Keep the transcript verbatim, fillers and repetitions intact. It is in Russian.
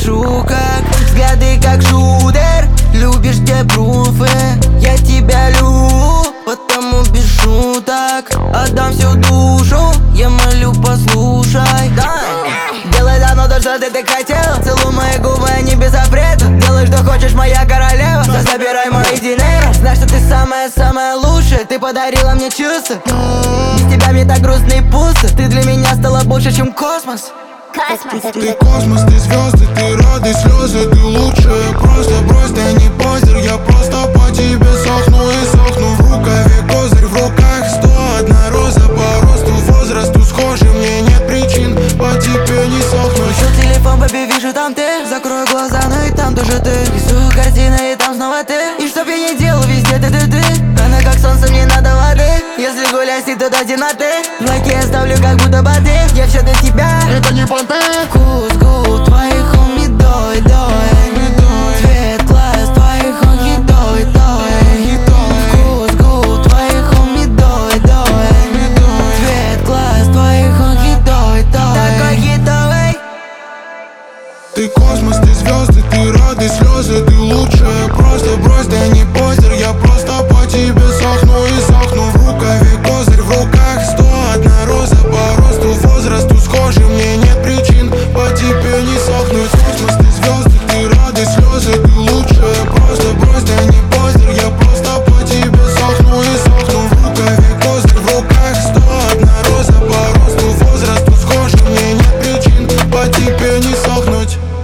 пишу как взгляды, как шутер. Любишь, где пруфы? Я тебя люблю, потому без шуток отдам всю душу. Я молю, послушай, да. Делай давно то, что ты так хотел. Целуй мои губы, они без запрета. Делай, что хочешь, моя королева. Забирай мои деньги. Знай, что ты самая-самая лучшая. Ты подарила мне чувства. Без тебя мне так грустно и пусто. Ты для меня стала больше, чем космос. Космос. Ты космос, ты звезды, ты радость, слезы, ты лучшая. Просто брось, да не позер. Я просто по тебе сохну и сохну. В рукаве козырь, в руках сто одна роза. По росту, возрасту схожи, мне нет причин по тебе не сохнуть. Включил телефон, бэби, вижу там ты. Закрою глаза, ну и там тоже ты. Рисую картины, и там снова ты. И что б я ни делал, везде ты, ты, ты. Она как солнце, мне надо воды. Если гулять, то до темноты. Лайки я ставлю, как будто боты. Я все для тебя, Это не понты. Кус-гу, твоих хоми, дой, дой. Цвет глаз твоих хоми, дой, дой. Кус-гу, твоих хоми, дой, дой. Цвет глаз твоих хоми, дой, дой. Такой хитовый. Ты космос, ты звезды, ты радость, слезы, ты лучшая. Просто брось, да не позер. Я просто по тебе сохну и сохну. В рукаве козырь, в руках сто одна роза. По росту, возрасту схожи, мне нет причин по тебе не сохнуть. Космос, ты звезды, ты радость, слезы, ты лучшая. Просто брось, да не позер. Я просто по тебе сохну и сохну. В рукаве козырь, в руках сто одна роза. По росту, возрасту схожи, мне нет причин по тебе не сохнуть.